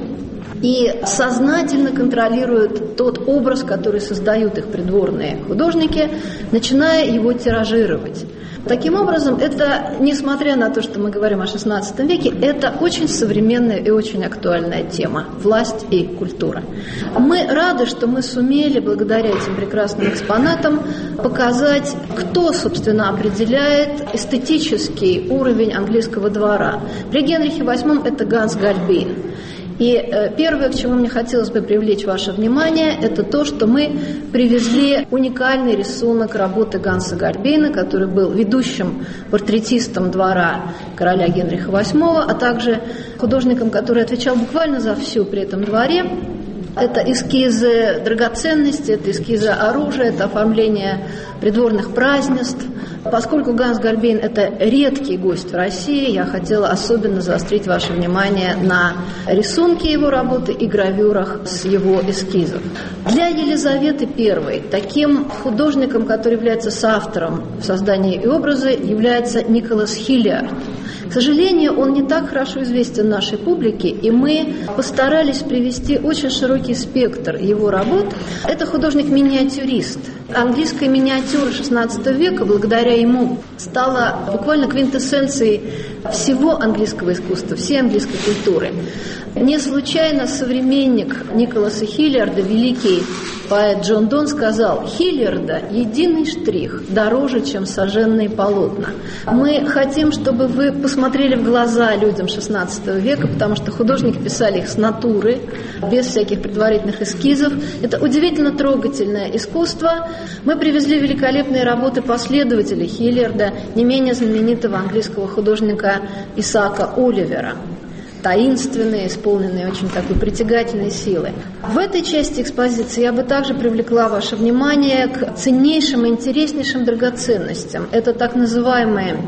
и сознательно контролируют тот образ, который создают их придворные художники, начиная его тиражировать. Таким образом, это, несмотря на то, что мы говорим о XVI веке, это очень современная и очень актуальная тема – власть и культура. Мы рады, что мы сумели, благодаря этим прекрасным экспонатам, показать, кто, собственно, определяет эстетический уровень английского двора. При Генрихе VIII это Ганс Гальбейн. И первое, к чему мне хотелось бы привлечь ваше внимание, это то, что мы привезли уникальный рисунок работы Ганса Гальбейна, который был ведущим портретистом двора короля Генриха VIII, а также художником, который отвечал буквально за все при этом дворе. Это эскизы драгоценностей, это эскизы оружия, это оформление придворных празднеств. Поскольку Ганс Гальбейн – это редкий гость в России, я хотела особенно заострить ваше внимание на рисунке его работы и гравюрах с его эскизов. Для Елизаветы I таким художником, который является соавтором в создании и образа, является Николас Хиллиард. К сожалению, он не так хорошо известен нашей публике, и мы постарались привести очень широкий спектр его работ. Это художник-миниатюрист. Английская миниатюра XVI века, благодаря ему, стала буквально квинтэссенцией всего английского искусства, всей английской культуры. Не случайно современник Николаса Хиллиарда, великий поэт Джон Дон, сказал: «Хиллиарда единый штрих дороже, чем сожженные полотна». Мы хотим, чтобы вы посмотрели в глаза людям XVI века, потому что художники писали их с натуры, без всяких предварительных эскизов. Это удивительно трогательное искусство. Мы привезли великолепные работы последователей Хиллиарда, не менее знаменитого английского художника Исаака Оливера. Таинственные, исполненные очень такой притягательной силы. В этой части экспозиции я бы также привлекла ваше внимание к ценнейшим и интереснейшим драгоценностям. Это так называемые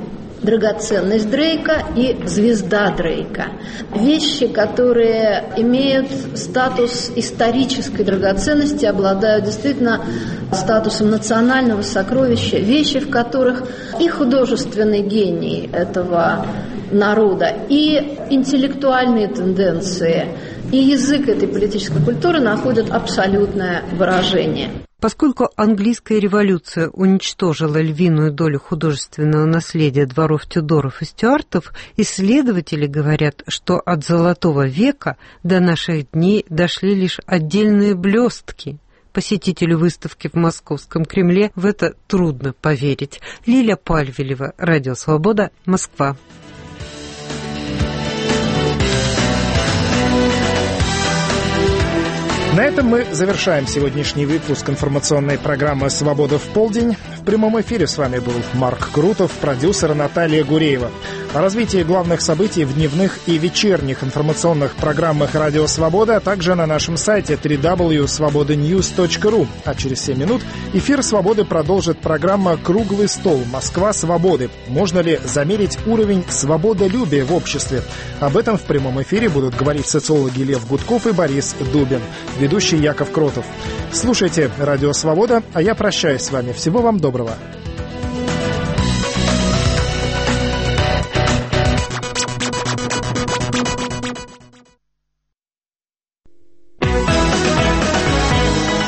драгоценность Дрейка и звезда Дрейка. Вещи, которые имеют статус исторической драгоценности, обладают действительно статусом национального сокровища, вещи, в которых и художественный гений этого народа, и интеллектуальные тенденции, и язык этой политической культуры находят абсолютное выражение. Поскольку английская революция уничтожила львиную долю художественного наследия дворов Тюдоров и Стюартов, исследователи говорят, что от Золотого века до наших дней дошли лишь отдельные блестки. Посетителю выставки в Московском Кремле в это трудно поверить. Лиля Пальвелева, Радио Свобода, Москва. На этом мы завершаем сегодняшний выпуск информационной программы «Свобода в полдень». В прямом эфире с вами был Марк Крутов, продюсер Наталья Гуреева. О развитии главных событий в дневных и вечерних информационных программах «Радио Свобода», а также на нашем сайте www.svobodanews.ru. А через 7 минут эфир «Свободы» продолжит программа «Круглый стол. Москва. Свободы». Можно ли замерить уровень свободолюбия в обществе? Об этом в прямом эфире будут говорить социологи Лев Гудков и Борис Дубин. Ведущий Яков Кротов. Слушайте «Радио Свобода», а я прощаюсь с вами. Всего вам доброго.